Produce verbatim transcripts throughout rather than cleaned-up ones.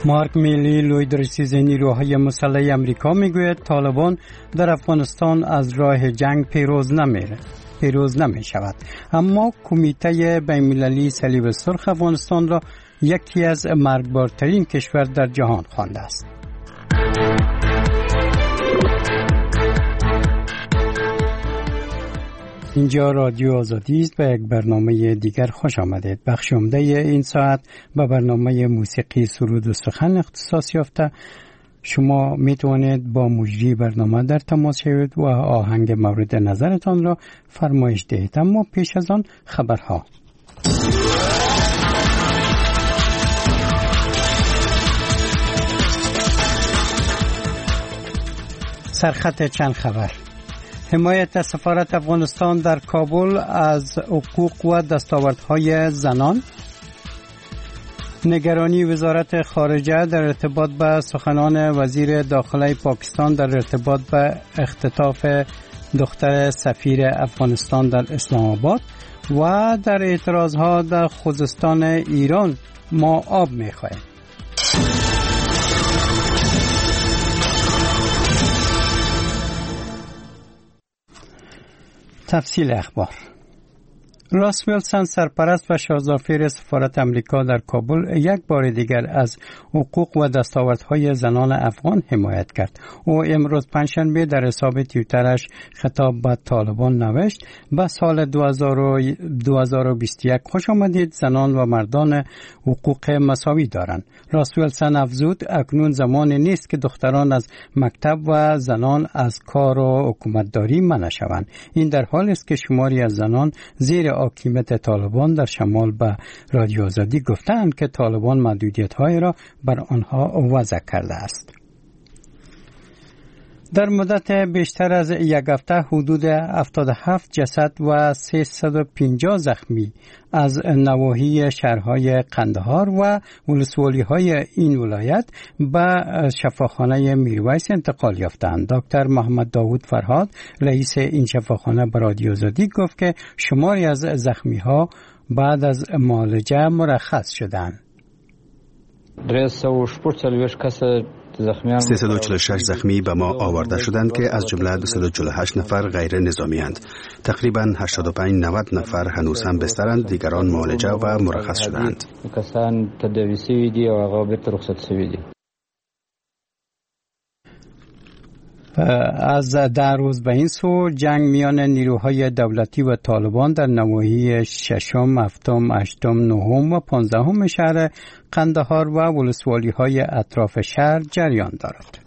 مارک میلی لویدرسیز نیروهای مسلح امریکا میگوید طالبان در افغانستان از راه جنگ پیروز نمیره پیروز نمی شود، اما کمیته بین‌المللی صلیب سرخ افغانستان را یکی از مرگبارترین کشور در جهان خوانده است. اینجا رادیو آزادی است. به یک برنامه دیگر خوش آمدید. بخش عمده این ساعت به برنامه موسیقی سرود و سخن اختصاص یافته. شما می توانید با مجری برنامه در تماس شوید و آهنگ مورد نظرتان را فرمایش دهید. اما پیش از آن خبرها. سرخط چند خبر. حمایت سفارت افغانستان در کابل از حقوق و دستاوردهای زنان. نگرانی وزارت خارجه در ارتباط به سخنان وزیر داخله پاکستان در ارتباط به اختطاف دختر سفیر افغانستان در اسلام آباد و در اعتراضها در خوزستان ایران ما آب می‌خواهیم. تفصیل اخبار. راس ویلسون سرپرست و شاهزاده سفارت امریکا در کابل یک بار دیگر از حقوق و دستاوردهای زنان افغان حمایت کرد. او امروز پنجشنبه در حساب توییترش خطاب به طالبان نوشت: به سال دو هزار و بیست و یک خوش آمدید، زنان و مردان حقوق مساوی دارند. راس ویلسون افزود: اکنون زمانی نیست که دختران از مکتب و زنان از کار و حکومتداری منع شوند. این در حالی است که شماری از زنان زیر حاکمیت طالبان در شمال به رادیو آزادی گفتند که طالبان محدودیت‌های را بر آنها وضع کرده است. در مدت بیشتر از یک هفته حدود هفتاد و هفت جسد و سیصد و پنجاه زخمی از نواحی شهرهای قندهار و ولسوالی‌های این ولایت به شفاخانه میرویس انتقال یافتند. دکتر محمد داوود فرهاد رئیس این شفاخانه به رادیو آزادی گفت که شماری از زخمی‌ها بعد از معالجه مرخص شدند. سیصد و چهل و شش زخمی به ما آورده شدند که از جمله دویست و چهل و هشت نفر غیر نظامی اند. تقریبا هشتاد و پنج نود نفر هنوز هم بسترند، دیگران معالجه و مرخص شدند. از در روز به این سو جنگ میان نیروهای دولتی و طالبان در نواحی ششم، هفتم، هشتم، نهم و پانزدهم شهر قندهار و ولسوالی‌های اطراف شهر جریان دارد.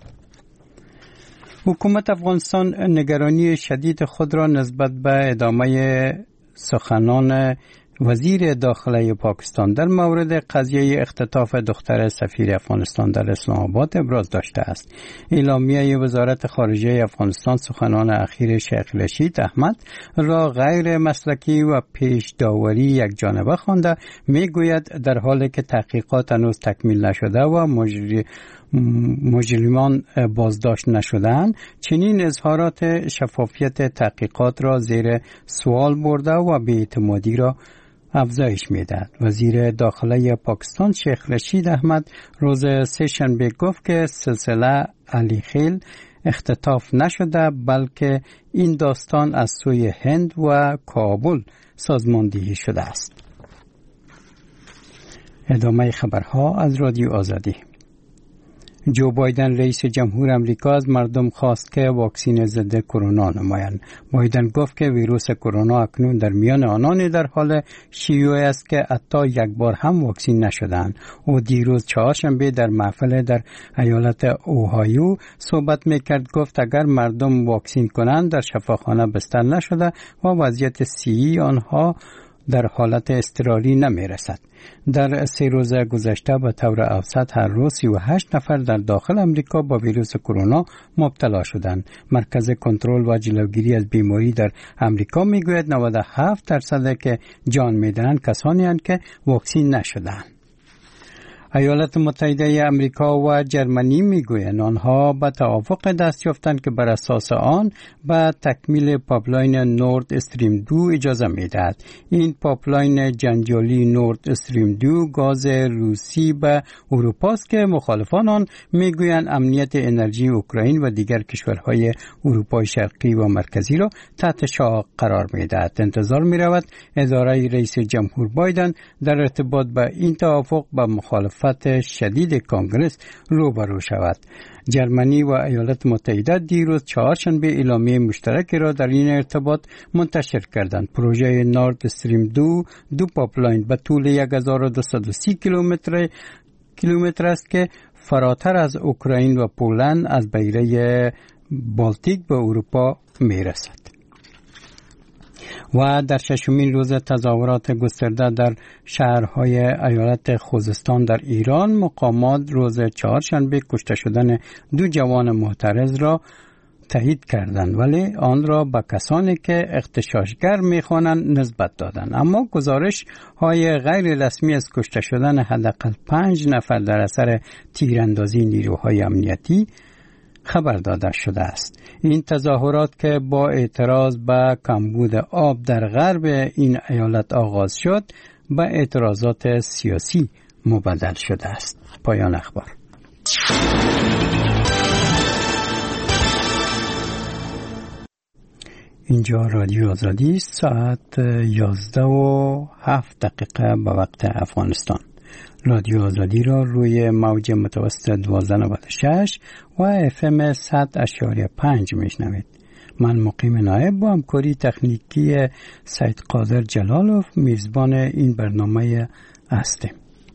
حکومت افغانستان نگرانی شدید خود را نسبت به ادامه سخنان وزیر داخله پاکستان در مورد قضیه اختطاف دختر سفیر افغانستان در اسلام آباد ابراز داشته است. اعلامیه وزارت خارجه افغانستان سخنان اخیر شیخ رشید احمد را غیر مسلکی و پیش داوری یک جانبه خوانده میگوید در حالی که تحقیقات هنوز تکمیل نشده و مجری مجرمان بازداشت نشدند، چنین اظهارات شفافیت تحقیقات را زیر سوال برده و بی‌اعتمادی را افزایش می‌دهد. وزیر داخله پاکستان شیخ رشید احمد روز سه‌شنبه گفت که سلسله علی خیل اختطاف نشده، بلکه این داستان از سوی هند و کابل سازماندهی شده است. ادامه خبرها از رادیو آزادی. جو بایدن رئیس جمهور امریکا از مردم خواست که واکسن ضد کرونا نمایند. بایدن گفت که ویروس کرونا اکنون در میان آنان در حال شیوع است که حتی یک بار هم واکسن نشدند. او دیروز چهارشنبه در محفل در ایالت اوهایو صحبت میکرد. گفت اگر مردم واکسن کنند در شفاخانه بستر نشده و وضعیت صحی آنها در حالت اضطراری نمیرسد. در سه روز گذشته به طور اوسط هر روز سی و هشت نفر در داخل امریکا با ویروس کرونا مبتلا شدند. مرکز کنترل و جلوگیری از بیماری در امریکا میگوید نود و هفت درصد که جان میدهند کسانی هستند که واکسن نشدند. ایالات متحده امریکا و جرمنی میگویند آنها به توافق دست یافتند که بر اساس آن به تکمیل پایپلاین نورد استریم دو اجازه میدهد. این پایپلاین جنجالی نورد استریم دو گاز روسی به اروپا است که مخالفان آن میگویند امنیت انرژی اوکراین و دیگر کشورهای اروپای شرقی و مرکزی را تحت شعاع قرار میدهد. انتظار میرود اداره رئیس جمهور بایدن در ارتباط با این توافق با مخالفت شدید کانگرس روبرو شود. جرمنی و ایالات متحده دیروز چهارشنبه اعلامیه مشترکی را در این ارتباط منتشر کردند. پروژه نورد استریم دو دو پایپلاین به طول یک هزار و دویست و سی کیلومتر کیلومتر است که فراتر از اوکراین و پولند از بحیره بالتیک به اروپا میرسد. و در ششمین روز تظاهرات گسترده در شهرهای ایالت خوزستان در ایران، مقامات روز چهارشنبه کشته شدن دو جوان معترض را تایید کردند، ولی آن را به کسانی که اغتشاشگر می‌خوانند نسبت دادند. اما گزارش های غیر رسمی از کشته شدن حداقل پنج نفر در اثر تیراندازی نیروهای امنیتی خبر داده شده است. این تظاهرات که با اعتراض به کمبود آب در غرب این ایالت آغاز شد، به اعتراضات سیاسی مبدل شده است. پایان اخبار. اینجا رادیو آزادی است. ساعت یازده و هفت دقیقه به وقت افغانستان. رادیو آزادی را روی موج متوسط دوازده و نود و شش و اف ام صد اشاری پنج میشنوید. من مقیم نایب با همکاری تکنیکی سید قادر جلالوف میزبان این برنامه هستیم.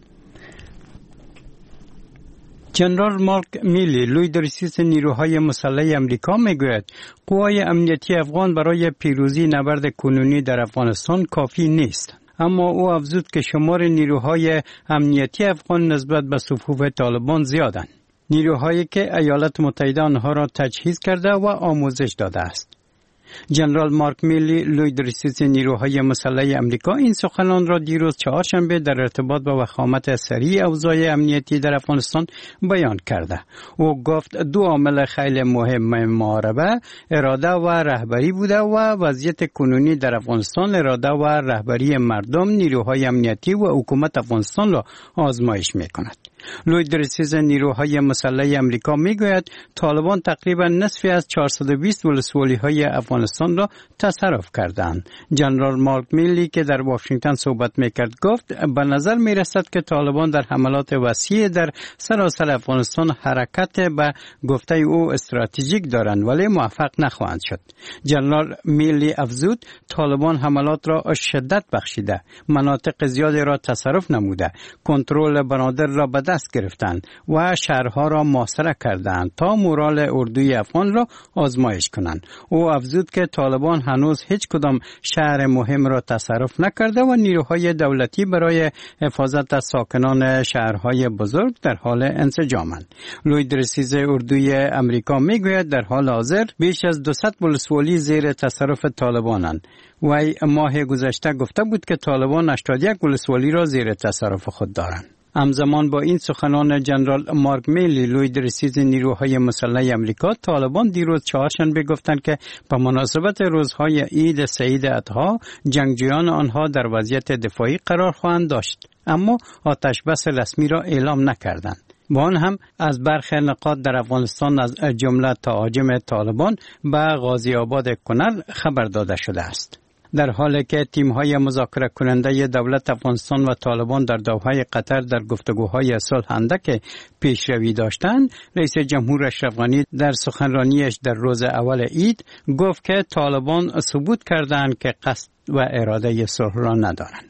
جنرال مارک میلی، لویدرسیس نیروهای مسلح امریکا میگوید قوای امنیتی افغان برای پیروزی نبرد کنونی در افغانستان کافی نیست. اما او افزود که شمار نیروهای امنیتی افغان نسبت به صفوف طالبان زیادند. نیروهایی که ایالات متحده آنها را تجهیز کرده و آموزش داده است. جنرال مارک میلی، لویدرسیس نیروهای مسلح امریکا، این سخنان را دیروز چهارشنبه در ارتباط با وخامت سریع اوضاع امنیتی در افغانستان بیان کرده. او گفت دو عامل خیلی مهم محاربه، اراده و رهبری بوده و وضعیت کنونی در افغانستان اراده و رهبری مردم، نیروهای امنیتی و حکومت افغانستان را آزمایش می‌کند. لویدرسیس نیروهای مسلح امریکا میگوید طالبان تقریبا نصفی از چهارصد و بیست ولسوالی‌های افغانستان را تصرف کردند. جنرال مارک میلی که در واشنگتن صحبت میکرد گفت به نظر میرسد که طالبان در حملات وسیع در سراسر افغانستان حرکت به گفته او استراتژیک دارند ولی موفق نخواهند شد. جنرال میلی افزود طالبان حملات را شدت بخشیده، مناطق زیادی را تصرف نموده، کنترل بنادر را به دست گرفتند و شهرها را محاصره کردند تا مورال اردوی افغان را آزمایش کنند. او افزود که طالبان هنوز هیچ کدام شهر مهم را تصرف نکرده و نیروهای دولتی برای حفاظت از ساکنان شهرهای بزرگ در حال انسجامند. لویدرسیس اردوی امریکا میگوید در حال حاضر بیش از دویست ولسوالی زیر تصرف طالبانند. وی ماه گذشته گفته بود که طالبان هشتاد و یک ولسوالی را زیر تصرف خود دارند. همزمان با این سخنان جنرال مارک میلی، لویدرسیس نیروهای مسلح امریکا، طالبان دیروز چهارشنبه گفتند که به مناسبت روزهای عید سعید اضحی جنگجویان آنها در وضعیت دفاعی قرار خواهند داشت، اما آتش بس رسمی را اعلام نکردند. با آن هم از برخی نقاط در افغانستان از جمله تهاجم طالبان به غازی آباد کنر خبر داده شده است. در حالی که تیم‌های مذاکره کننده دولت افغانستان و طالبان در دوحه قطر در گفتگوهای صلح اندک پیشروی داشتند، رئیس جمهور اشرف غنی در سخنرانیش در روز اول عید گفت که طالبان ثبوت کردند که قصد و اراده صلح را ندارند.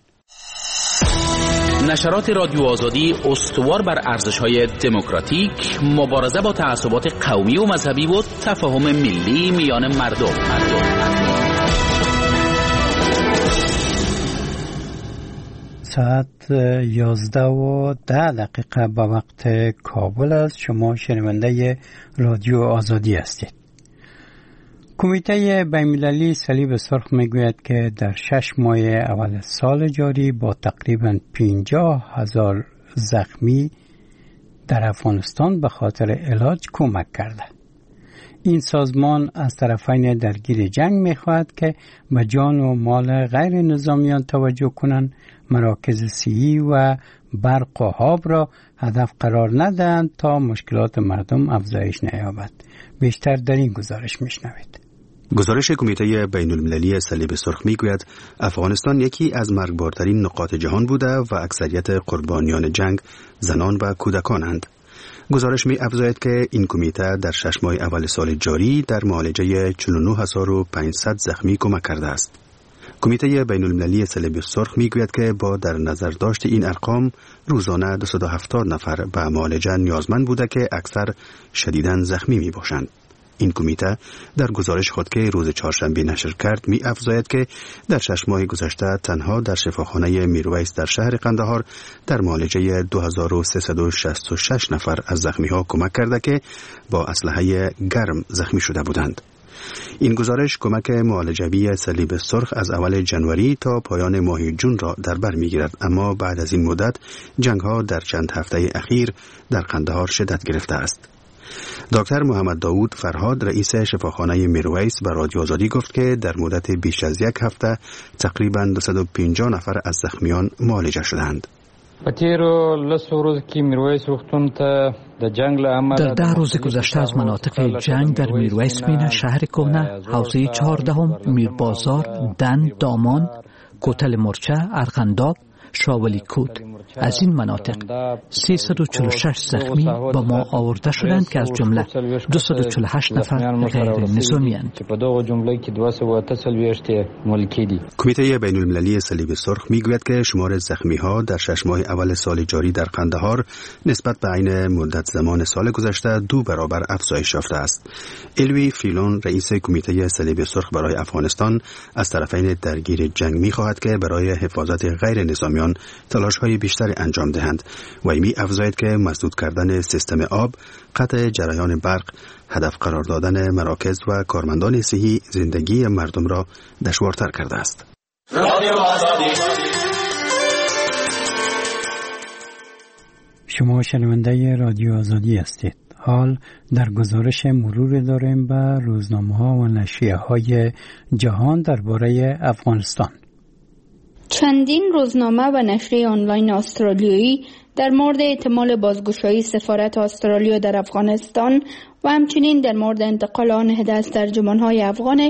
نشرات رادیو آزادی استوار بر ارزش‌های دموکراتیک، مبارزه با تعصبات قومی و مذهبی و تفاهم ملی میان مردم. ساعت یازده و ده دقیقه به وقت کابل است. شما شنونده رادیو آزادی هستید. کمیته بین‌المللی صلیب سرخ میگوید که در شش ماه اول سال جاری با تقریباً پنجاه هزار زخمی در افغانستان به خاطر علاج کمک کرده. این سازمان از طرفین درگیر جنگ می‌خواهد که به جان و مال غیر نظامیان توجه کنند، مراکز صحی و برق و آب را هدف قرار ندهند تا مشکلات مردم افزایش نیابد. بیشتر در این گزارش میشنوید. گزارش کمیته بین المللی صلیب سرخ میگوید افغانستان یکی از مرگبارترین نقاط جهان بوده و اکثریت قربانیان جنگ زنان و کودکانند. گزارش می افزاید که این کمیته در شش ماه اول سال جاری در معالجه چهل و نه هزار و پانصد زخمی کمک کرده است. کمیته بین المللی صلیب سرخ می گوید که با در نظر داشت این ارقام روزانه دویست و هفتاد نفر به معالجه نیازمند بوده که اکثر شدیداً زخمی می باشند. این کمیته در گزارش خود که روز چهارشنبه نشر کرد می افزاید که در شش ماه گذشته تنها در شفاخانه میرویس در شهر قندهار در معالجه دو هزار و سیصد و شصت و شش نفر از زخمی ها کمک کرده که با اسلحه گرم زخمی شده بودند. این گزارش کمک معالجوی صلیب سرخ از اول جنوری تا پایان ماه جون را در بر میگیرد، اما بعد از این مدت جنگ ها در چند هفته اخیر در قندهار شدت گرفته است. دکتر محمد داوود فرهاد رئیس شفاخانه میرویس به رادیو آزادی گفت که در مدت بیش از یک هفته تقریباً دویست و پنجاه نفر از زخمیان معالجه شدند. در ده روز گذشته از مناطق جنگ در میرویس مینه، شهر کهنه، حوزه چهاردهم، میربازار، دن، دامان، کوتل مرچه، ارغنداب، شاولی کود، از این مناطق سیصد و چهل و شش زخمی با ما آورده شدند که از جمله دویست و چهل و هشت نفر غیر نظامی اند. کمیته بین المللی صلیب سرخ میگوید که شمار زخمی ها در شش ماه اول سال جاری در قندهار نسبت به عین مدت زمان سال گذشته دو برابر افزایش یافته است. الوی فریلون رئیس کمیته صلیب سرخ برای افغانستان از طرفین درگیر جنگ میخواهد که برای حفاظت غیر نظامیان تلاش های بیشتر انجام دهند و می افزاید که مسدود کردن سیستم آب، قطع جریان برق، هدف قرار دادن مراکز و کارمندان صحی زندگی مردم را دشوارتر کرده است. شما شنونده رادیو آزادی هستید. حال در گزارش مرور داریم به روزنامه ها و نشریه های جهان درباره افغانستان. چندین روزنامه و نشریه آنلاین استرالیایی در مورد احتمال بازگشایی سفارت استرالیا در افغانستان و همچنین در مورد انتقال آن عده از ترجمان‌های افغان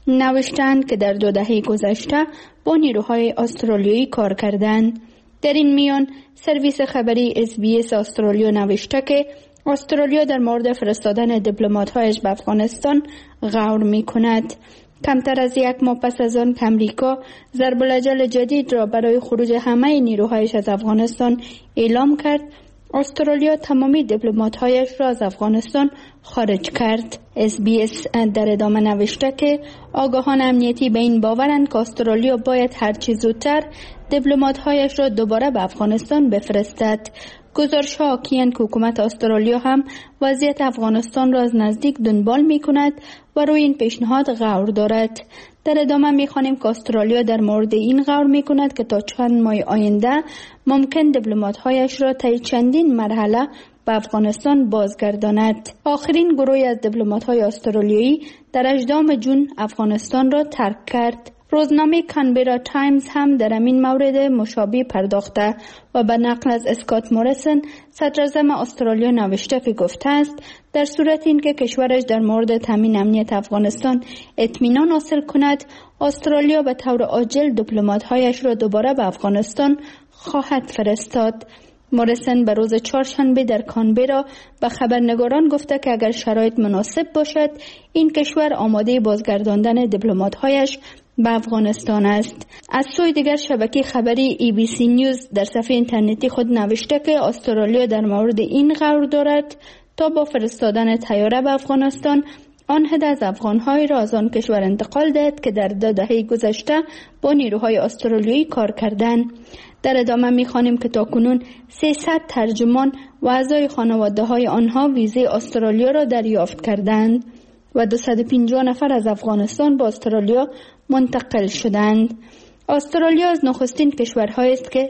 نوشتند که در دو دهه گذشته با نیروهای استرالیایی کار کردند. در این میان سرویس خبری اس بی اس استرالیا نوشته که استرالیا در مورد فرستادن دیپلمات‌هایش به افغانستان غور می‌کند. کمتر از یک ماه پس از آن که امریکا ضرب الاجل جدید را برای خروج همه نیروهایش از افغانستان اعلام کرد، استرالیا تمامی دیپلمات‌هایش را از افغانستان خارج کرد. اس بی اس در ادامه نوشته که آگاهان امنیتی به این باورند که استرالیا باید هرچه زودتر دیپلمات‌هایش را دوباره به افغانستان بفرستد. گزارش ها حاکی‌اند که حکومت استرالیا هم وضعیت افغانستان را از نزدیک دنبال می کند و روی این پیشنهاد غور دارد. در ادامه می خوانیم که استرالیا در مورد این غور می کند که تا چند ماه آینده ممکن دیپلمات‌هایش را طی چندین مرحله به افغانستان بازگرداند. آخرین گروهی از دیپلمات‌های استرالیایی در هجدهم جون افغانستان را ترک کرد. روزنامه کانبرا تایمز هم در این مورد مشابه پرداخته و به نقل از اسکات موریسن صدراعظم استرالیا نوشته که گفته است در صورت اینکه کشورش در مورد تامین امنیت افغانستان اطمینان حاصل کند، استرالیا به طور عاجل دیپلمات‌هایش را دوباره به افغانستان خواهد فرستاد. موریسن به روز چهارشنبه در کانبرا به خبرنگاران گفته که اگر شرایط مناسب باشد این کشور آماده بازگرداندن دیپلمات‌هایش به افغانستان است. از سوی دیگر شبکه خبری ای بی سی نیوز در صفحه اینترنتی خود نوشته که استرالیا در مورد این غور دارد تا با فرستادن طیاره به افغانستان آن عده از افغان‌های را از آن کشور انتقال دهد که در دو دهه گذشته با نیروهای استرالیایی کار کردند. در ادامه می‌خوانیم که تاکنون سیصد ترجمان و اعضای خانواده‌های آنها ویزه استرالیا را دریافت کردند و دویست و پنجاه نفر از افغانستان به استرالیا منتقل شدند. استرالیا از نخستین کشورهایی است که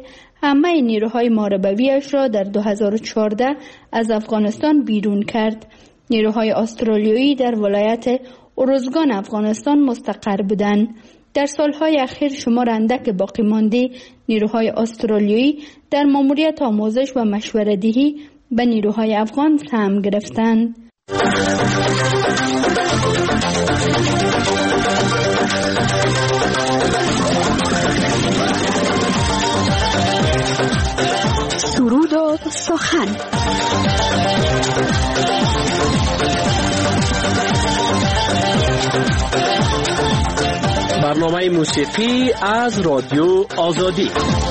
همه نیروهای ماربویش را در دو هزار و چهارده از افغانستان بیرون کرد. نیروهای استرالیایی در ولایت اروزگان افغانستان مستقر بودند. در سالهای اخیر شمار اندک باقی مانده نیروهای استرالیایی در ماموریت آموزش و مشوره‌دهی به نیروهای افغان سهم گرفتند. سرود و سخن. برنامه موسیقی از رادیو آزادی.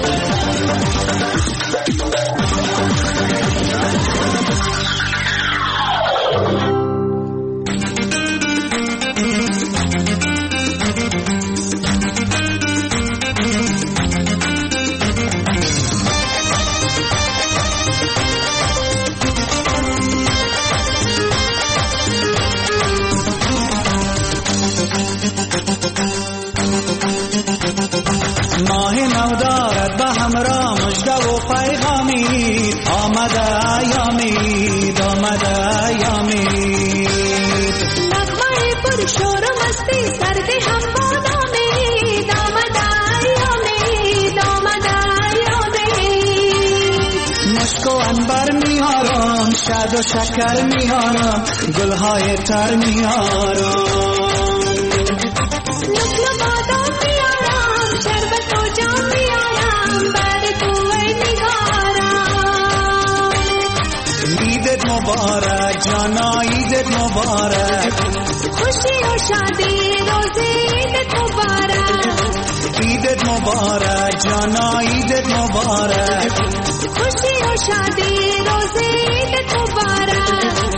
ماه نو دارد به همراه مژده و پیغامی، آمده ایامید آمده ایامید. نغمه پر شور و مستی سردی هم بادامید، آمده ایامید آمده ایامید. مشک و عنبر میارم، شاد و شکر میارم، گلهای تر میارم. نقل بادام میارم، شربت و جام میارم، بر تو ای نگارم. عیدت مبارک جانا عیدت مبارک، خوشی و شادی روزی عیدت مبارک. عیدت مبارک جانا عیدت مبارک، خوشی و شادی روزی عیدت مبارک.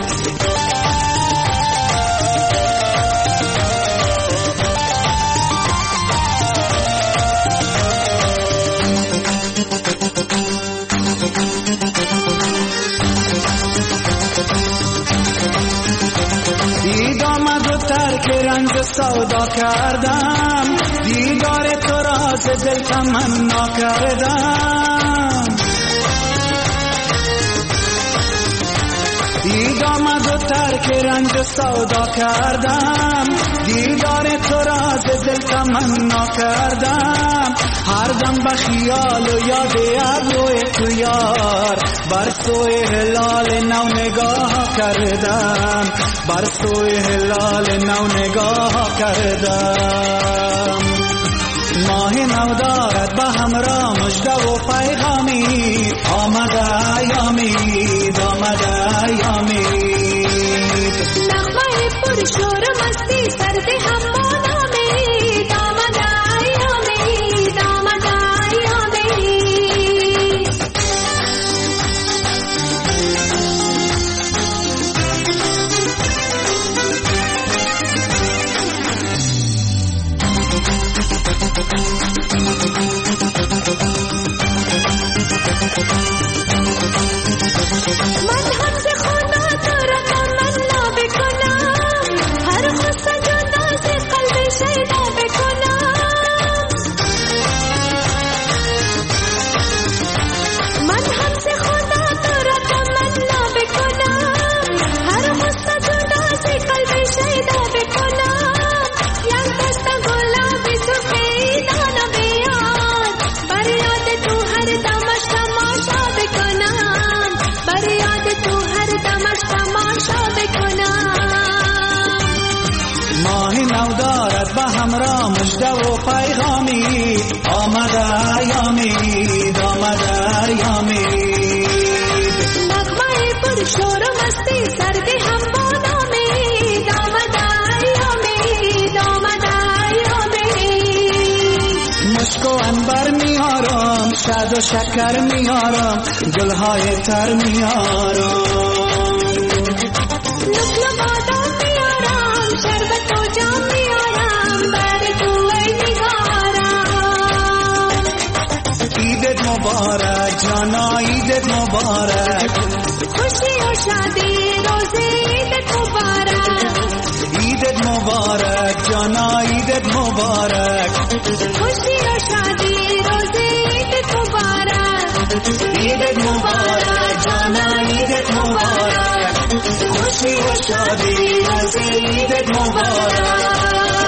دید آمد و ترک رنج سودا کردم، دیدار تو را ز دل تمنا کردم. دید آمد و ترک رنج سودا کردم، دیدار تو را ز دل تمنا کردم. هر دم به خیال و یاد ابروی تو یار، بر سوی هلال نو نگاه کردم، بر سوی هلال نو نگاه کردم. ماه نو دارد به همراه مژده و پیغامی، آمده ایامید آمده ایامید. نغمه پر شور و مستی سردی هم بادامید، آمده ایامید آمده ایامید. من هم ز خدا تو را تمنا بکنم، هر غصه جدا ز قلب شیدا بکنم. من هم ز خدا تو را تمنا بکنم، هر غصه جدا ز قلب شیدا بکنم. یک دست گلابی تو پیدا بیاد، بر یاد تو هر دمش تماشا بکنم، بر یاد تو هر دمش تماشا بکنم. ماه نو دارد به همراه مژده و پیغامی، آمده ایامید آمده ایامید. نغمه پر شور و مستی سردی هم بادامید، آمده ایامید آمده ایامید. مشک و عنبر میارم، شاد و شکر میارم، گلهای تر میارم. نقل بادام میارم، شربت و جام میارم، بر تو ای نگارم. عیدت مبارک جانا عیدت مبارک، خوشی و شادی روزی عیدت مبارک. عیدت مبارک جانا عیدت مبارک، خوشی و شادی روزی عیدت مبارک. عیدت مبارک جانا عیدت مبارک خوشی و شادی از عیدت مبارک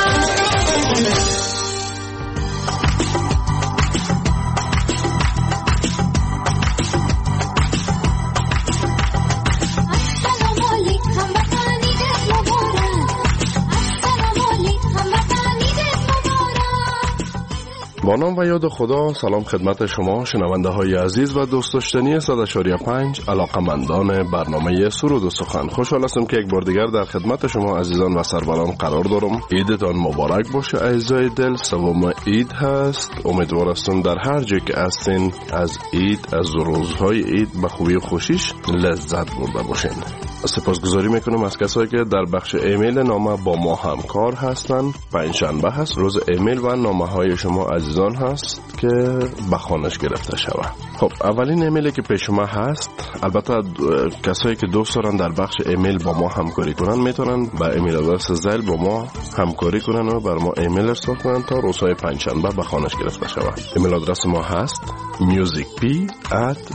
با نام و یاد خدا. سلام خدمت شما شنونده های عزیز و دوست داشتنی صد و پنج علاقمندان برنامه سرود و سخن. خوشحال هستم که یک بار دیگر در خدمت شما عزیزان و سروران قرار دارم. عیدتان مبارک باشه عزیزای دل. سوم عید هست. امیدوار هستم در هر جای که هستین از عید، از روزهای عید به خوبی و خوشیش لذت برده باشین. سپاسگزاری میکنم از کسایی که در بخش ایمیل نامه با ما همکار هستن. پنجشنبه هست، روز ایمیل و نامه های شما عزیزان هست که به خوانش گرفته شود. خب اولین ایمیلی که پیش ما هست، البته کسایی که دوست دارن در بخش ایمیل با ما همکاری کنن میتونن با ایمیل آدرس زیل با ما همکاری کنن و بر ما ایمیل ارسال کنن تا روزهای پنجشنبه به خوانش گرفته شود. ایمیل آدرس ما هست musicp at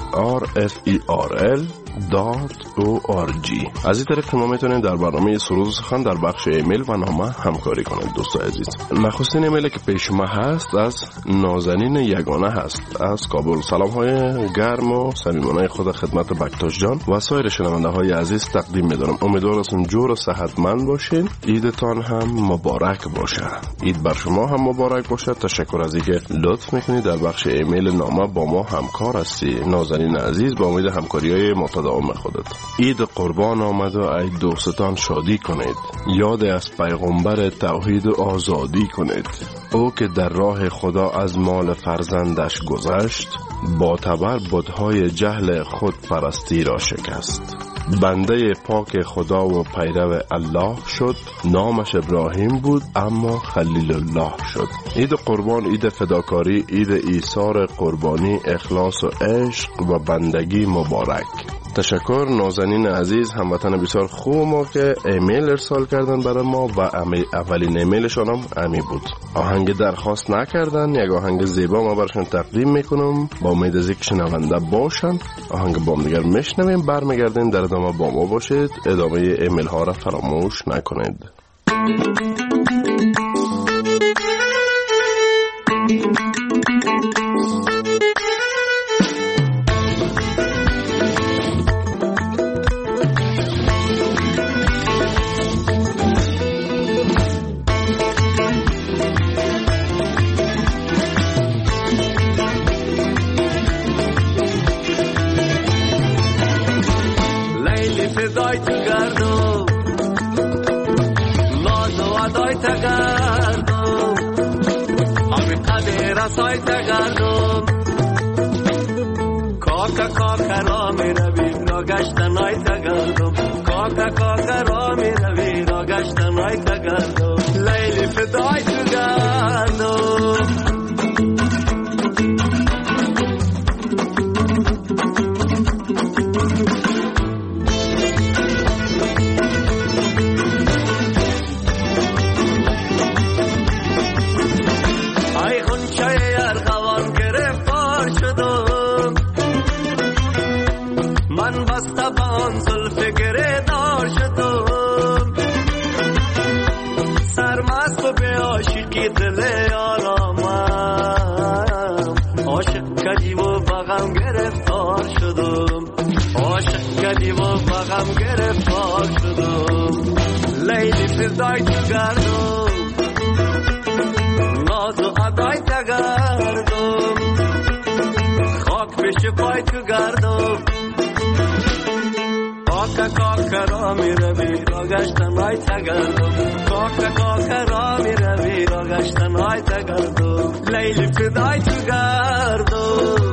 rferl دات او آر جی. از این طریق شما میتونید در برنامه سرود و سخن در بخش ایمیل و نامه همکاری کنید. دوستان عزیز، نخستین ایمیلی که پیش ما هست از نازنین یگانه هست از کابل. سلام های گرم و صمیمانه خود خدمت بکتاش جان و سایر شنونده های عزیز تقدیم میدارم. امیدوار هستم جور و صحتمند باشین. عیدتان هم مبارک باشه. عید بر شما هم مبارک باشه. تشکر از اینکه لطف میکنید در بخش ایمیل نامه با ما همکار هستی. نازنین عزیز، با امید همکاری‌های متداوم خودت. عید قربان آمد و ای دوستان شادی کنید. یاد از پیغمبر توحید و آزادی کنید. او که در راه خدا از مال فرزندش گذشت، با تبر بت‌های جهل خود پرستی را شکست. بنده پاک خدا و پیرو الله شد، نامش ابراهیم بود اما خلیل الله شد. عید قربان، عید فداکاری، عید ایثار قربانی، اخلاص و عشق و بندگی مبارک. تشکر نازنین عزیز، هموطن بسیار خوب ما که ایمیل ارسال کردن برای ما و اولین ایمیلشان هم امی بود. آهنگ درخواست نکردن، یک آهنگ زیبا ما برشون تقدیم میکنم با امید از اینکه شنونده باشن. آهنگ با هم دیگر میشنویم، برمیگردیم در ادامه با ما باشید. ادامه ایمیل ها را فراموش نکنید. سای تگردم کاکا کاکا را می روی را گشتن های تگردم کاکا کاکا را می روی را گشتن های تگردم لیلی فدای تو گردم غم گرفتار شدم لیلی فدای تو گردم ناز و ادای تگردم خاک پیش پای تو گردم کاکا کاکا را می روی را گشتن های تگردم کاکا کاکا را می روی را گشتن های تگردم لیلی فدای تو گردم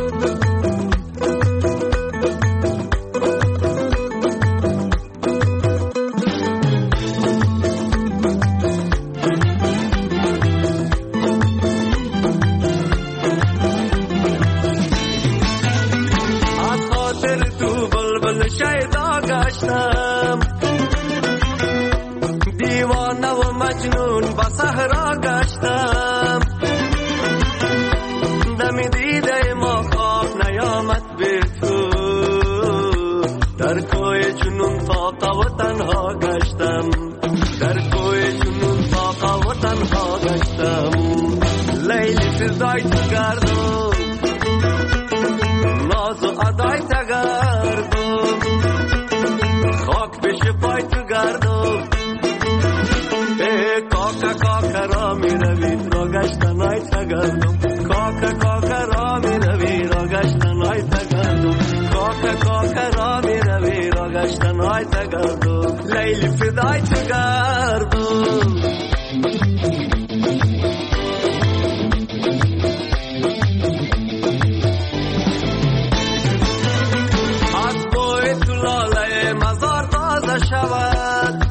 دیوانه و مجنون با صحرا گشتم دم دیده ما خواب نیامد به گشتم لیلی فدای تو گردم ناز و ادای تو گردم خاک بشه پای تو گردم ای کاکا کاکا را می روی را گشتن های تو گردم کاکا کاکا را می روی را گشتن های تو گردم کاکا کاکا را می روی را گشتن های تو گردم لیلی فدای تو گردم از بوی تو لاله مزار تازه شود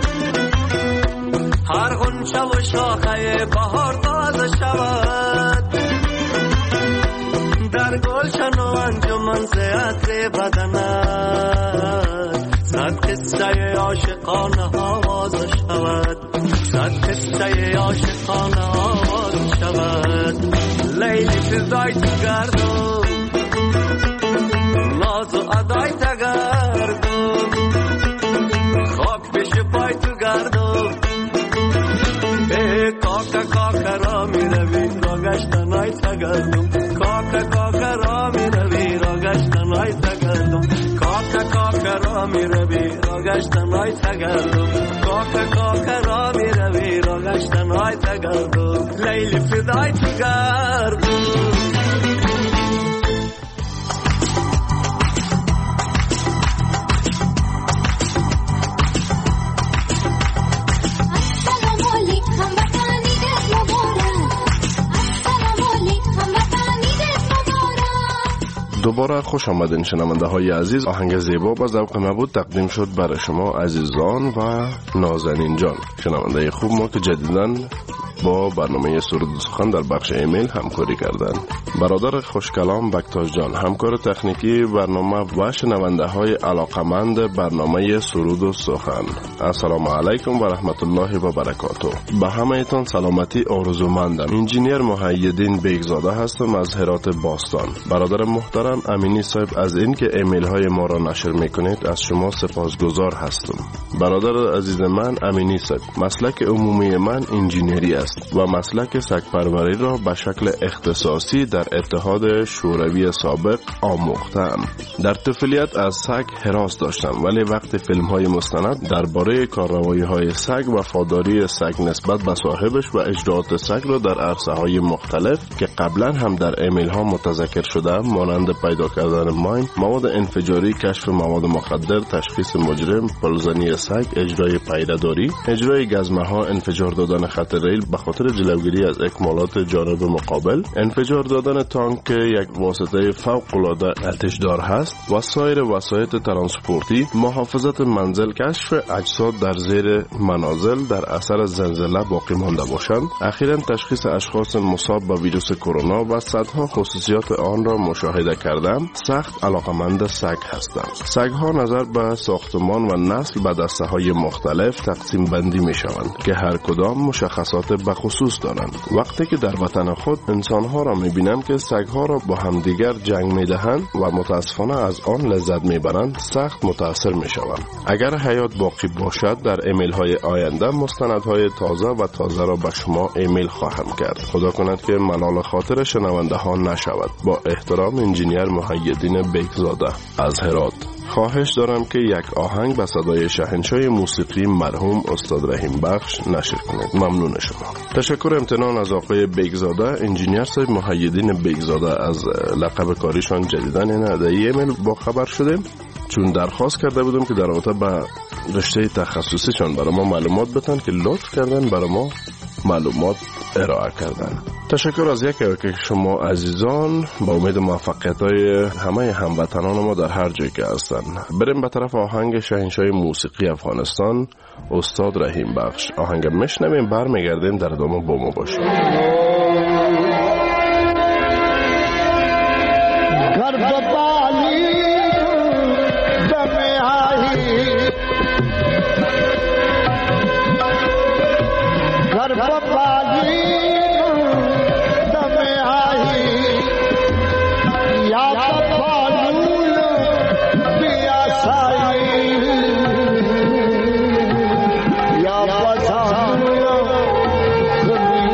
هر غنچه و شاخه بهار تازه شود در گلشن و انجمن زیادر بدنت صد قصه عاشقانه آواز شود صد قصه عاشقانه آواز شود لیلی فدای تو گردم ناز و ادای تو گردم خاک بشه پای تو گردم ای کاکا کاکا را می روی را گشتن های تو گردم کاکا کاکا را می روی را گشتن های تو گردم کاکا کاکا را می روی را گشتن های تو گردم کاکا کاکا را می روی را گشتن های تو گردم لیلی فدای تو گردم دوباره خوش آمدین شنونده های عزیز. آهنگ زیبا با ذوق مبود تقدیم شد برای شما عزیزان و نازنین جان شنونده خوب ما که جدیداً با برنامه سرود و سخن در بخش ایمیل همکاری کردند. برادر خوشکلام بکتاش جان همکار تکنیکی برنامه و شنونده های علاقمند برنامه سرود و سخن، السلام علیکم و رحمت الله و برکاته. به همه ایتان سلامتی آرزومندم. انجینیر محیدین بیگزاده هستم از هرات باستان. برادر محترم امینی صاحب از این که ایمیل های ما را نشر میکنید از شما سپاسگزار هستم. برادر عزیز من امینی صاحب، مسلک عمومی من انجینری است و مسلک سگ پروری را به شکل اختصاصی در اتحاد شوروی سابق آموختم. در طفولیت از سگ هراس داشتم، ولی وقت فیلم های مستند درباره کارروایی های سگ و وفاداری سگ نسبت به صاحبش و اجراءات سگ را در عرصه های مختلف که قبلا هم در ایمیل ها متذکر شده مانند پیدا کردن ماین، مواد انفجاری، کشف مواد مخدر، تشخیص مجرم، پلزنی سگ، اجرای پیره‌داری، اجرای گزمه ها، انفجار دادن خط ریل به خاطر جلوگیری از اکمالات جانب مقابل، انفجار دادن تانک که یک واسطه فوق العاده آتشدار هست و سایر وسایط ترانسپورتی، محافظت منزل، کشف اجساد در زیر منازل در اثر زلزله باقی مانده باشند، اخیراً تشخیص اشخاص مصاب به ویروس کرونا و صدها خصوصیات آن را مشاهده کردم. سخت علاقمند سگ هستم. سگ ها نظر به ساختمان و نسل به دسته های مختلف تقسیم بندی می شوند که هر کدام مشخصات به خصوص دارند. وقتی که در وطن خود انسان ها را می بینم که سگ ها را با همدیگر جنگ می دهند و متاسفانه از آن لذت می برند، سخت متاثر می شوم. اگر حیات باقی باشد در ایمیل های آینده مستند های تازه و تازه را به شما ایمیل خواهم کرد. خدا کند که ملال خاطر شنونده ها نشود. با احترام انجینیر محیدین بیگزاده از هرات. خواهش دارم که یک آهنگ به صدای شاهنشاه موسیقی مرحوم استاد رحیم بخش نشر کنید. ممنون شما. تشکر امتنان از آقای بیگزاده، انجینیر صاحب محیدین بیگزاده. از لقب کاریشان جدیداً این در ایمیل با خبر شدیم، چون درخواست کرده بودم که در رابطه با رشته تخصصیشان برای ما معلومات بدن که لطف کردن برای ما معلومات ارائه کردن. تشکر از یک که شما عزیزان. با امید موفقیت های همه هموطنان ما در هر جایی که هستن. بریم به طرف آهنگ شاهنشاه موسیقی افغانستان استاد رحیم بخش. آهنگ میشنویم، برمیگردیم، در ادامه با ما باشید. Yeah.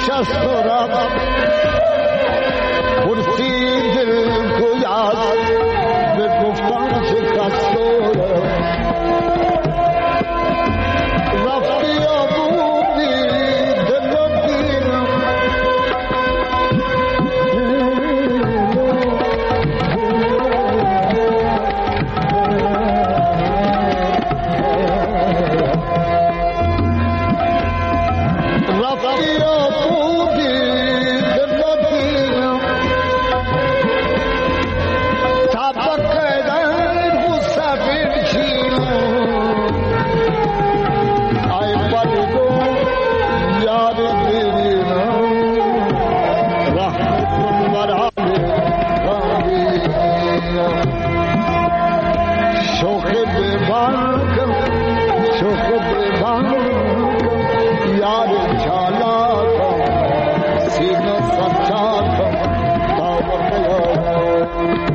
شست و رفت پرسید گوید به گفتن شکست و رفتی یا بودی دل و دینم رفتی یا بودی دل و دینم تبت کردن و سفیر چینم ای بلیدو یاد بینم رحمت کن برای کامینم شوق بیبانکم شوق بیبانکم یاد چالاکم سینه سچاکم تاور بیارم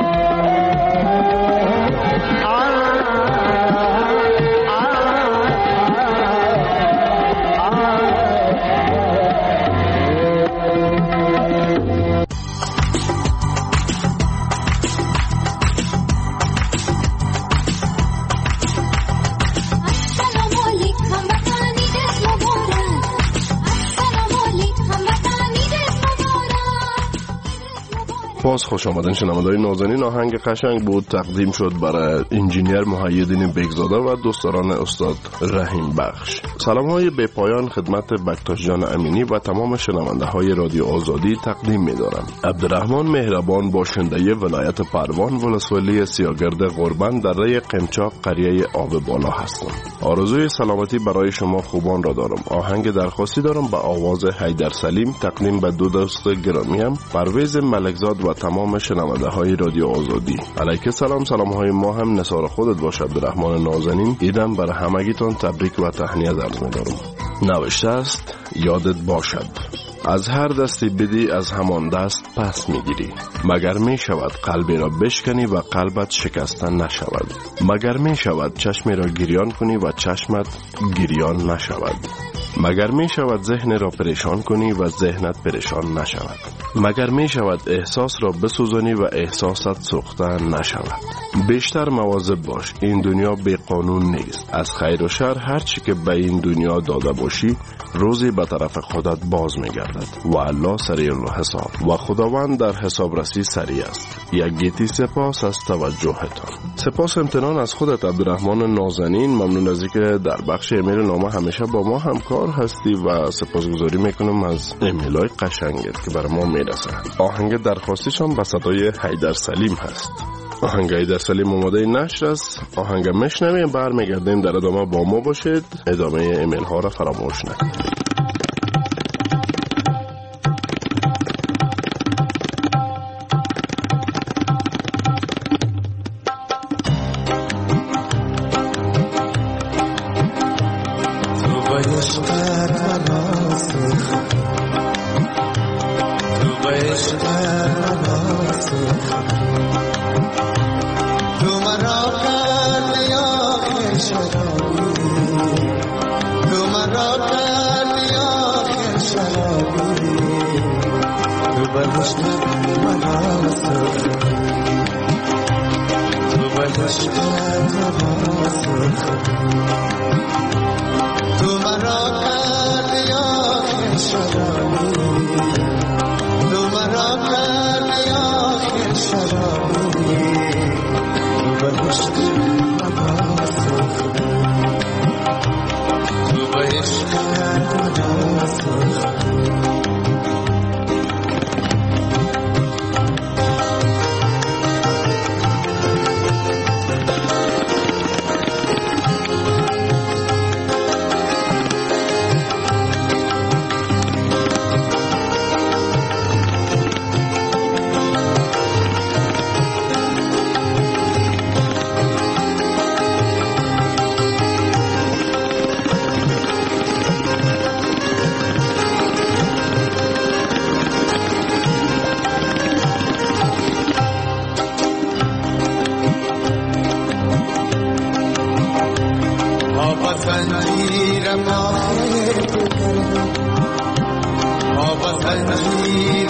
باز خوش آمدن شنوندگان نازنین. آهنگ قشنگ بود، تقدیم شد برای انجینیر محیدین بیگزاده و دوستداران استاد رحیم بخش. سلام های بی پایان خدمت بکتاش جان امینی و تمام شنونده های رادیو آزادی تقدیم می دارم. عبدالرحمن مهربان باشنده ولایت پروان ولسوالی سیاگرد غربند در ری قمچاق قریه آب بالا هستم. آرزوی سلامتی برای شما خوبان را دارم. آهنگ درخواستی دارم به آواز حیدر سلیم تقدیم به دو دوست گرامیم پرویز ملکزاد و تمام شنونده های رادیو آزادی. علیک سلام. سلام های ما هم نثار خودت باشه عبدالرحمن نازنین. ایدم برای همگیتان تبریک و تهنیت عرض می‌دارم. نوشته است یادت باشد از هر دستی بدی از همان دست پس میگیری. مگر می شود قلبی را بشکنی و قلبت شکسته نشود؟ مگر می شود چشمی را گریان کنی و چشمت گریان نشود؟ مگر می شود ذهن را پریشان کنی و ذهنت پریشان نشود؟ مگر می شود احساس را بسوزانی و احساست سوخته نشود؟ بیشتر مواظب باش، این دنیا بی قانون نیست. از خیر و شر هر چی که به این دنیا داده باشی روزی به طرف خودت باز می گردد و الله سریع الحساب و خداوند در حسابرسی سریع است. یک گیتی سپاس از توجهتان. سپاس امتنان از خودت عبدالرحمن نازنین. ممنون از اینکه در بخش ایمیل نامه همیشه با ما همکار هستی و سپاسگزاری میکنم از ایمیلای قشنگت که برای ما میرسه. آهنگ درخواستیش هم به صدای حیدر سلیم هست. آهنگ حیدر سلیم آماده نشر است. آهنگ میشنویم برمیگردیم. در ادامه با ما باشید. ادامه ایمیل ها را فراموش نکنید.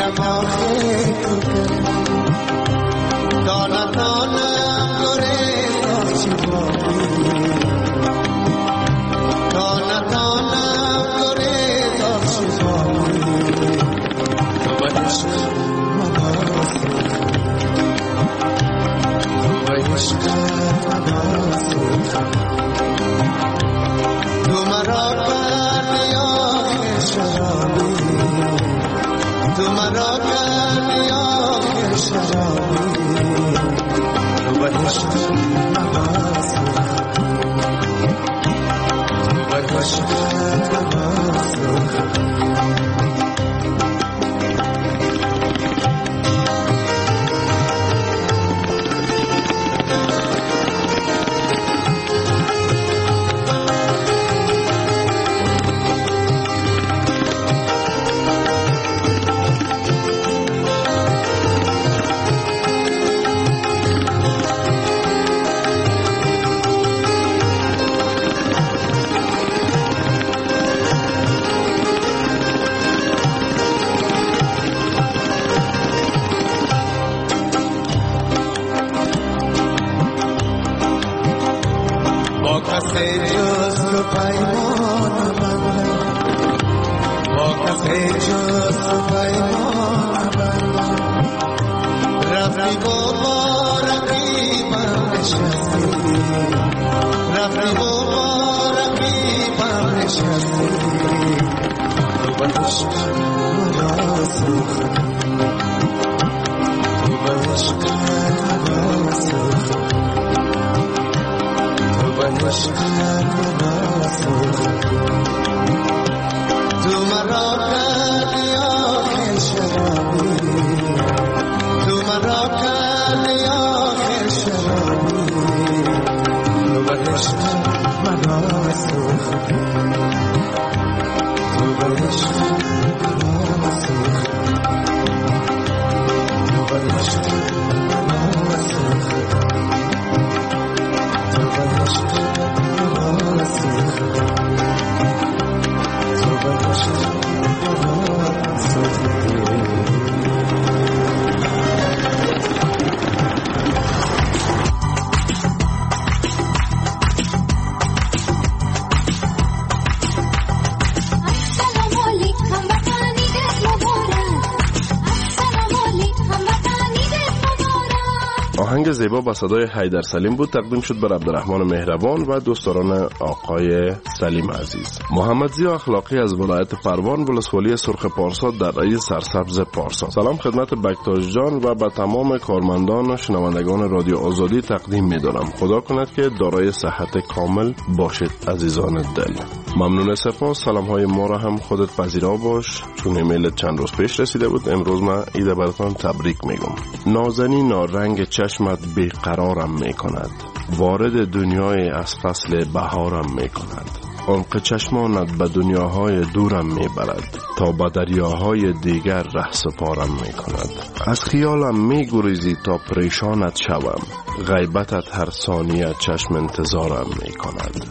آهنگ زیبا با صدای حیدر سلیم بود، تقدیم شد بر عبدالرحمن مهربان و دوستداران آقای سلیم عزیز. محمد ضیا اخلاقی از ولایت پروان ولسوالی سرخ پارسا در رئیس سرسبز پارسا. سلام خدمت بکتاش جان و به تمام کارمندان و شنوندگان رادیو آزادی تقدیم می‌دارم. خدا کند که دارای صحت کامل باشید عزیزان دل. ممنون، سپاس. سلام‌های ما را هم خودت پذیرا باش، چون ایمیل چند روز پیش رسیده بود. امروز من ایده براتون تبریک میگم. نازنین رنگ چشمت بیقرارم میکند، وارد دنیای از فصل بهارم میکند. عمق چشمانت به دنیاهای دورم میبرد، تا به دریاهای دیگر ره سپارم میکند. از خیالم میگریزی تا پریشانت شوم، غیبتت هر ثانیه چشم انتظارم میکند.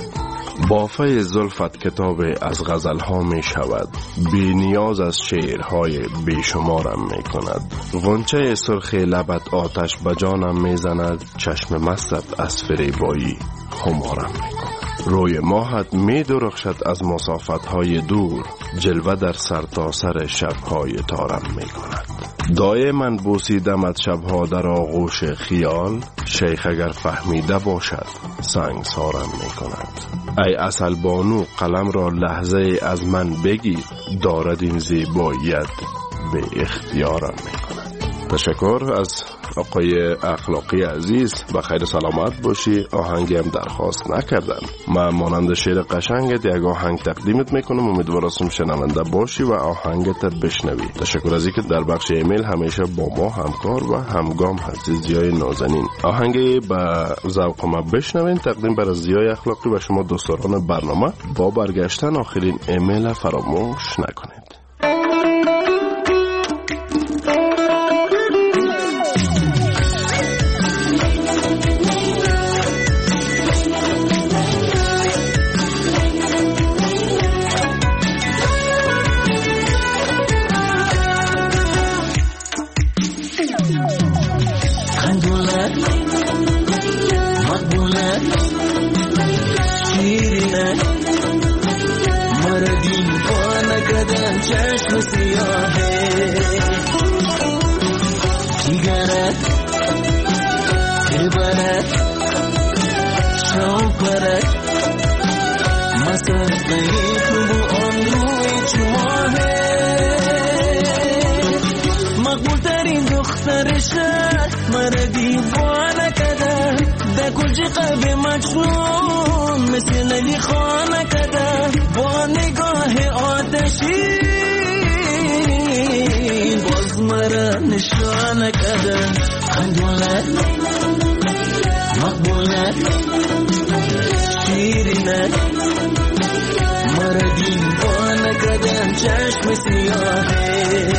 بافه زلفت کتاب از غزلها می شود، بی نیاز از شعرهای بیشمارم می کند. غنچه سرخ لبت آتش بجانم می زند، چشم مستت از فریبایی خمارم می کند. روی ماهت می درخشد از مسافتهای دور، جلوه در سرتاسر شبهای تارم می کند. دائما بوسیدمت شبها در آغوش خیال، شیخ اگر فهمیده باشد سنگسارم می کند. ای عسل بانو قلم را لحظه از من بگیر، دارد این زیباییت به اختیارم می کند. تشکر از آقای اخلاقی عزیز و خیر سلامت باشی. آهنگی هم درخواست نکردن، من مانند شعر قشنگت یک آهنگ تقدیمت میکنم، امیدوارم شنونده باشی و آهنگت بشنوی. تشکر از اینکه در بخش ایمیل همیشه با ما همکار و همگام هستی. زیای نازنین آهنگی به ذوق ما بشنوین، تقدیم بر زیای اخلاقی و شما دوستان برنامه. با برگشتن آخرین ایمیل فراموش نکنید. شیرینه مرا دیوانه کردن چشم سیاهه جیگره دلبره شوقره مسئله تو آن روی چماهه مقبول ترین دختر شهر مرا دیوانه کده در کلچه قلب مجنون مثل لیلی خانه کده با نگاه آتشی باز مرا نشانه کده خندوله مقبوله شیرینه مرا دیوانه کده چشم سیاهه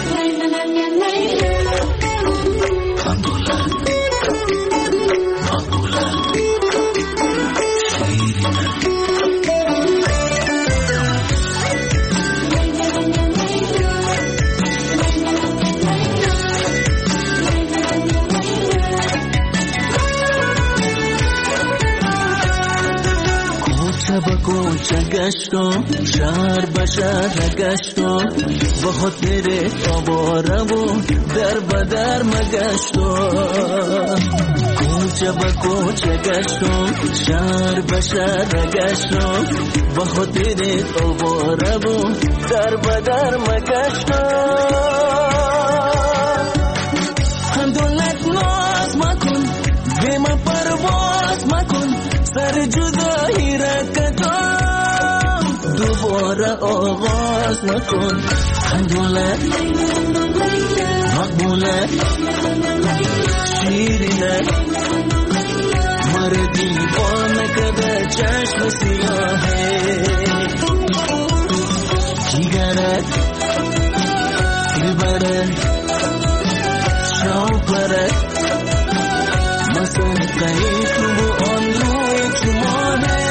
کوچه گشتم شهر به شهر گشتم به خاطر آواره و در به در مگشتم کوچه به کوچه گشتم شهر به شهر گشتم به خاطر آواره و در به در مگشتم همدلت ناز مکن به من پرواز مکن سر جدایی را کتام دوباره آغاز نکن خندوله مقبوله شیرینه مرا دیوانه کده چشم سیاهه جیگره دلبره شوقره مسئله تو آن روی چماهه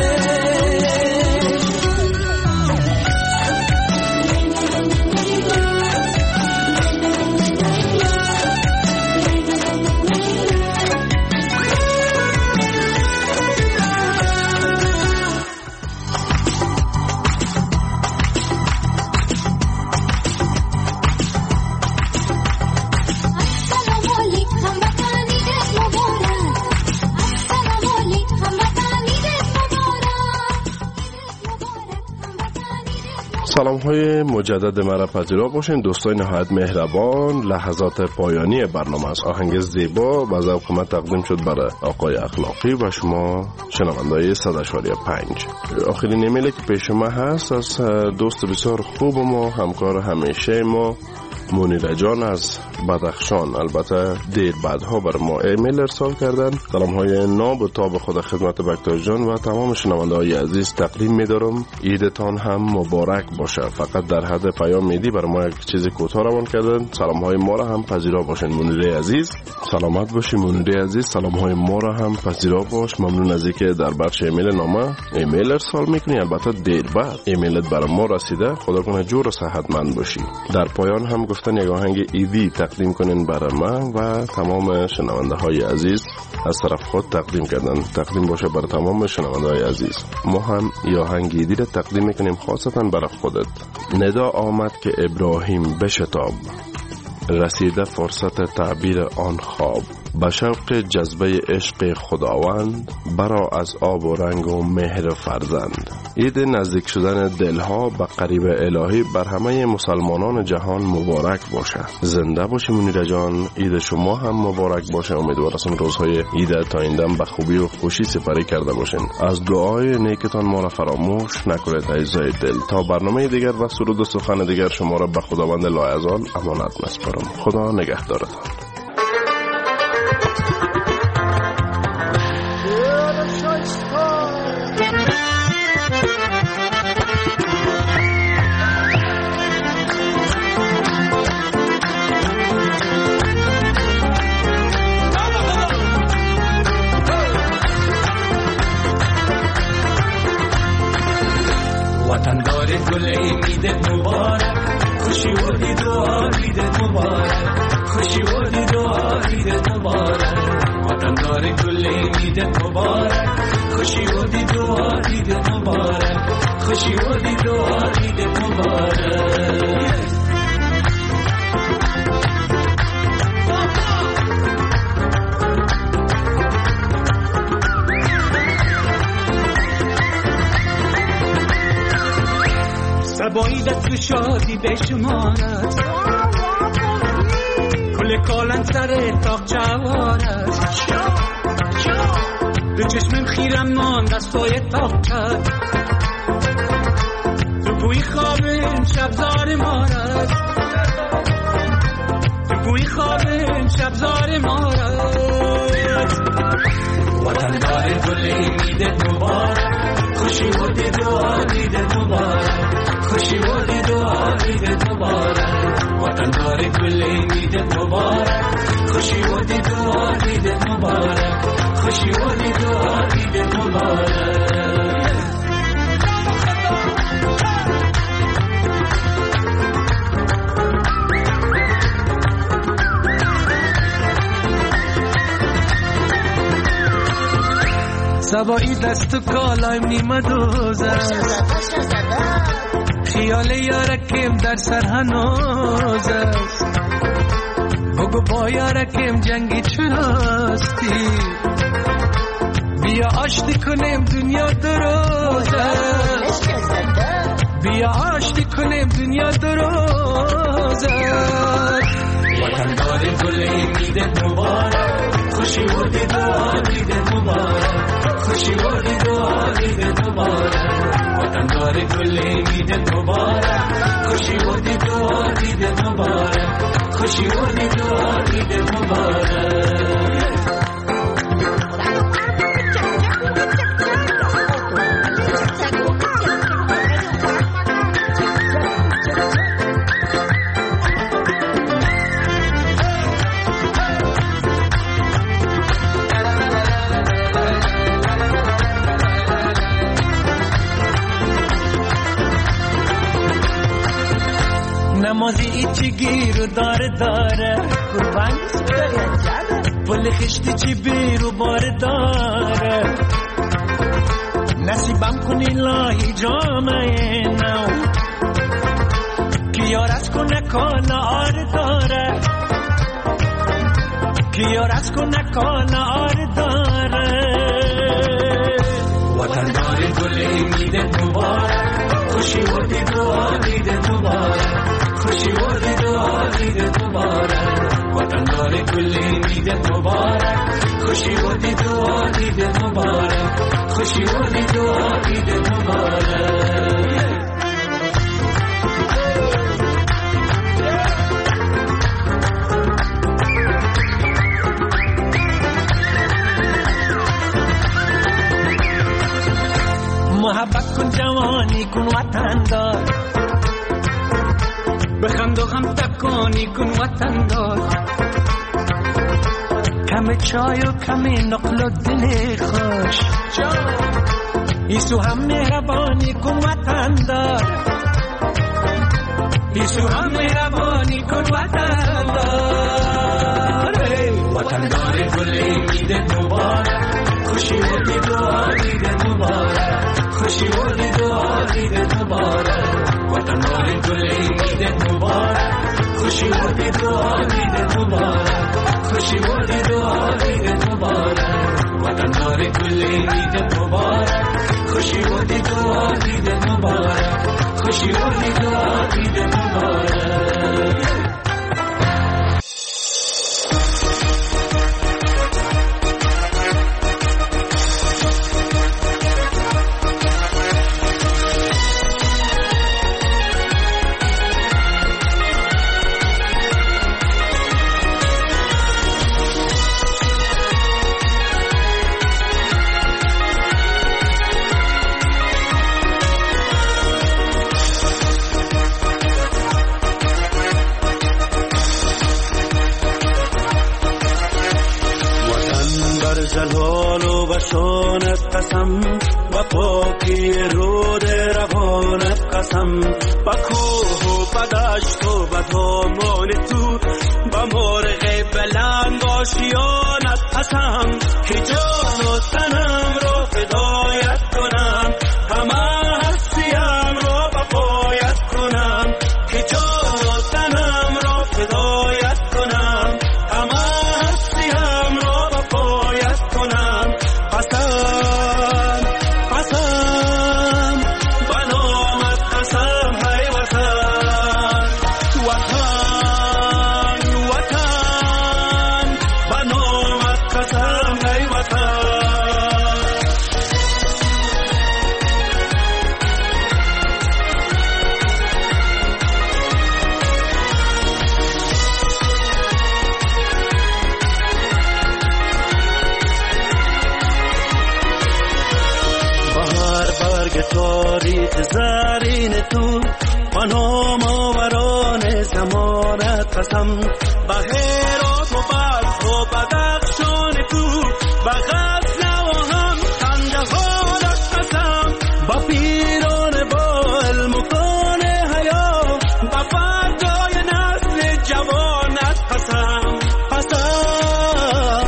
سلام های مجدد مرا پذیرا باشین دوستای نهایت مهربان. لحظات پایانی برنامه از آهنگ زیبا و ذوق من تقدیم شد برای آقای اخلاقی و شما شنوندای صد اشاریه پنج. آخرین ایمیلی که پیش ما هست از دوست بسیار خوب ما، همکار همیشه ما، منیره جان از بدخشان. البته دیر بعدها بر ما ایمیل ارسال کردن. سلام های ناب و تاب خود خدمت بکتاش جان و تمام شنونده های عزیز تقدیم می‌دارم. عیدتان هم مبارک باشه. فقط در حد پیام میدی بر ما یک چیزی کوتاه روان کردن. سلام های ما را هم پذیرا باشین منیره عزیز. سلامت باشی منیره عزیز. سلام های ما را هم پذیرا باش. ممنون از اینکه در بخش ایمیل نامه ایمیل ارسال میکنی. البته دیر بعد ایمیلت بر ما رسیده. خدا کنه جور و صحتمند باشی. در پایان هم گفتن یک آهنگ ایدی تقدیم کنین برای من و تمام شنونده های عزیز از طرف خود تقدیم کردن. تقدیم باشه برای تمام شنونده های عزیز. ما هم یک آهنگ ایدی را تقدیم میکنیم خاصتا برای خودت. ندا آمد که ابراهیم بشتاب، رسیده فرصت تعبیر آن خواب. به شوق جذبه عشق خداوند، برا از آب و رنگ و مهر فرزند. عید نزدیک شدن دلها به قریب الهی بر همه مسلمانان جهان مبارک باشه. زنده باشی منیره جان. عید شما هم مبارک باشه. امیدوارم روزهای عید تا ایندم به خوبی و خوشی سپری کرده باشین. از دعای نیکتان ما را فراموش نکنید عزیزای دل. تا برنامه دیگر و سرود و سخن دیگر شما را به خداوند لایزال امانت می‌سپارم. خدا نگهدارتان. وطندار گل عیدت مبارک، خوشی و دیدار عیدت مبارک، خوشی و دیدار عیدت مبارک. وطندار گل عیدت مبارک خوشی و دید و عیدت مبارک خوشی و دید و عیدت مبارک سباییدت تو شادی بشمارد کل کالن سر تاق جوارد به چشمم خیرم ماند از پای تاق کرد تو بوی خوابم شبزار مارد تو بوی خوابم شبزار مارد وطندار گل عیدت مبارک خوشی و دید و عیدت مبارک خوشی و دید و عیدت مبارک وطندار گل عیدت مبارک خوشی و دید و عیدت مبارک خوشی و دید و عیدت مبارک سبایی دست و کالایم نیمه دوز است خیال یارکیم در سر هنوز است بگو با یارکیم جنگی چراستی بیا آشتی کنیم دنیا دروز است بیا آشتی کنیم دنیا دروز است وطندار گل عیدت مبارک خوشی و دید و عیدت مبارک خوشی و دید و عیدت مبارک وطندار گل عیدت مبارک خوشی و دید و عیدت مبارک خوشی و دید و عیدت مبارک نمازی ایچی گیرو داره داره قربان پل خشتی چی بیرو باره داره نصیبم کنی لاهی جامعه نو کیار از کنه کانا آر داره کیار از کنه کانا آر داره وطندار گل عیدت مبارک خوشی و دید و عیدت مبارک خوشی و دید و عیدت مبارک وطندار گل عیدت مبارک خوشی و دید و عیدت مبارک خوشی و دید و عیدت مبارک محبت کن جوانی کن وطن دار بخند و غم تکانی کن وطن دار کم چای و کم نقل و دل خوش ایسو هم مهربانی کن وطن دار ایسو هم مهربانی کن وطن دار وطندار گل عیدت مبارک خوشی و دید و عیدت مبارک خوشی و دید و عیدت مبارک وطندار گل عیدت مبارک خوشی و دید و عیدت مبارک خوشی و دید و عیدت مبارک وطندار گل عیدت مبارک خوشی و دید و عیدت مبارک خوشی و دید و عیدت مبارک جلال و بشانت قسم و پاکی رود روانت قسم با کوه و بدشت و بدامان تو با مرغ بلند آشیانت قسم که جان و تنم را فدایت کنم همه هستیم را بقایت کنم که جان و تنم را فدایت کنم همه هستیم را بقایت کنم قسم قسم بنامت قسم های وطن وطن وطن بنامت قسم های وطن برگ تاریخ زرین تو بنام آوران زمانت قسم به هرات و بلخ و بدخشان تو به غزنه و هم قندهارت قسم به پیران با علم و کان حیا به فردای نسل جوانت قسم قسم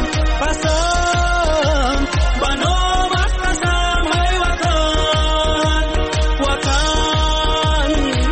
قسم بنامت قسم های وطن وطن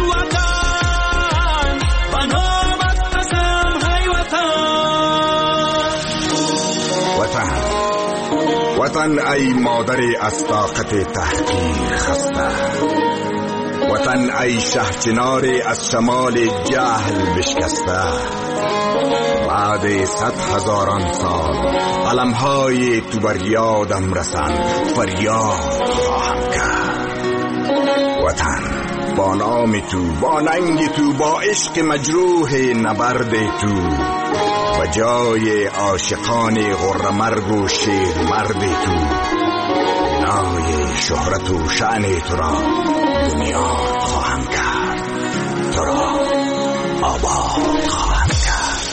وطن بنامت قسم های وطن وطن وطن ای مادر از طاقت تحقیر خسته وطن ای شهرچنار از شمال جهل بشکسته بعد صد هزاران سال علمهای تو بر یادم رسند فریاد خواهم کرد وطن با نام تو با ننگ تو با عشق مجروح نبرد تو و جای عاشقان غرمرگ و شیر مرد تو بنای شهرت و شأن تو را بنیاد خواهم کرد تو را آباد خواهم کرد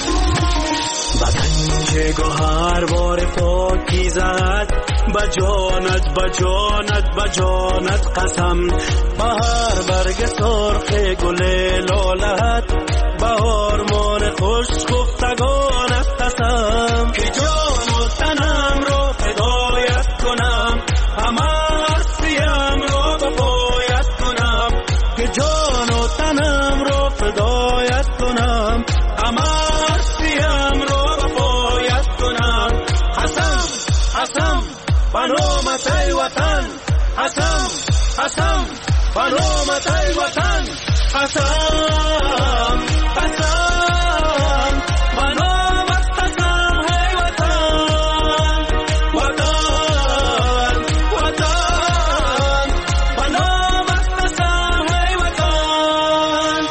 وطن که گوهر بار پاکی زد با جانت با جانت با جانت قسم بهار برگ سرخ گل لالت بهار مان خوش گفتگانت قسم که جان و تنم را فدایت کنم همه هستیم را بقایت کنم که جان و تنم را فدایت کنم همه هستیم را بقایت کنم قسم قسم بنامت ای وطن قسم قسم بنامت ای وطن قسم قسم بنامت قسم ای وطن وطن وطن بنامت قسم ای وطن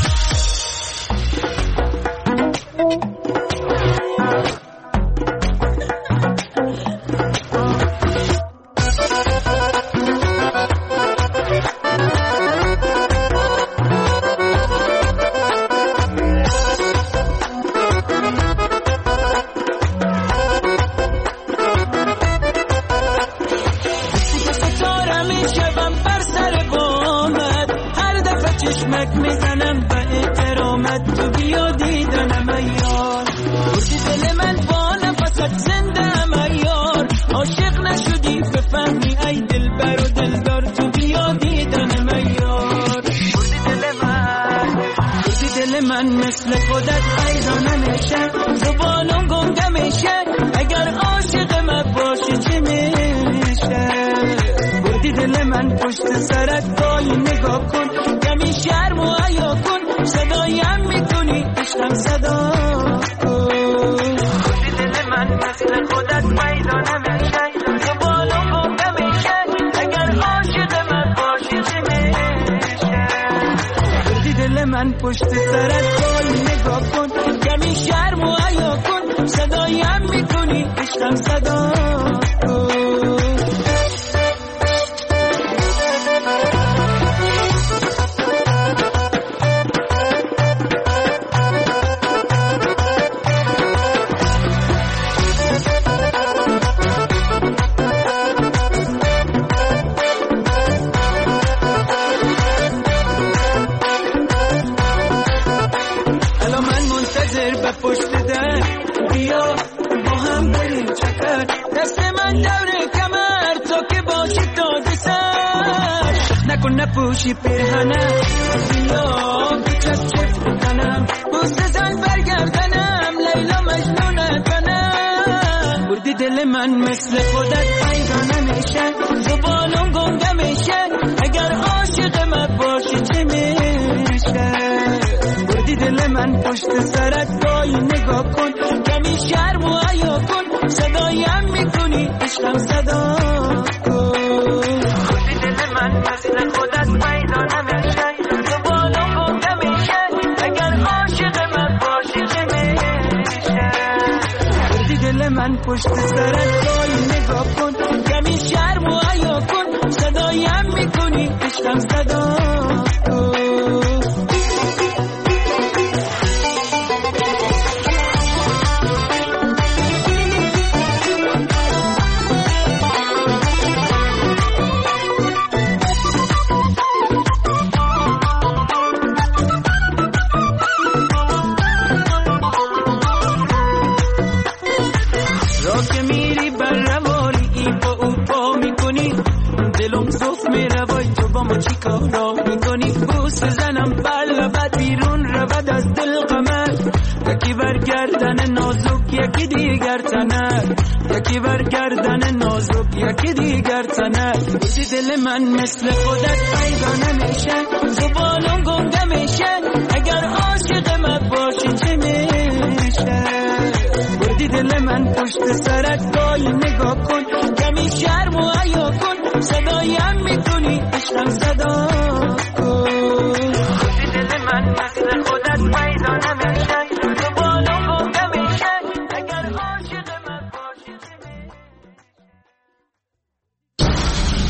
چشمک میزنم به احترامت تو بیا دیدنم ایار بردی دل من با نفست زنده ام ایار عاشق نشدی بفهمی ای دل بر و دلدار تو بیا دیدنم ایار بردی دل من بردی دل من مثل خودت پیدا نمیشه زبانم گنگه میشه اگر عاشق من باشی چی میشه بردی دل من پشت سرت گاهی نگاه کن کمی شرم و حیا کن صدایم میکنی عشقم صدا کن بردی دل من مثل خودت پیدا نمیشه زبانم گنگه میشه اگر عاشق من باشی چی میشه بردی دل من پشت سرت گاهی نگاه کن کمی شرم و حیا کن صدایم میکنی عشقم صدا کن پشت در بیا با هم بریم چک نکن نپوشی پیرهنم بیا بچست چفت کنم بوسه زن برگردنم لیلا مجنونت کنم بردی دل من مثل خودت پیدا نمیشه زبانم گنگه میشه اگر عاشق من باشی چه میشه بردی دل من پشت سرت گاهی نگاه کن کمی شرم و حیا کن صدایم میکنی عشقم صدا کن بردی دل من مثل خودت پیدا نمیشه زبانم گنگه میشه اگر عاشق من باشی چه میشه بردی دل من پشت سرت گاهی نگاه کن کمی شرم و حیا کن صدایم میکنی عشقم صدا کن چیکارا میکنی بوس زنم بر لبت بیرون رود از دل قمر یکی برگردن نازک یکی دیگر تنر یکی برگردن نازک یکی دیگر تنر بودی دل من مثل خودت پیدا نمیشه زبانم گنگه میشه اگر عاشق من باشی چه میشه بودی دل من پشت سرت گاهی نگاه کن کمی شرم و حیا کن صدایم میکنی عشقم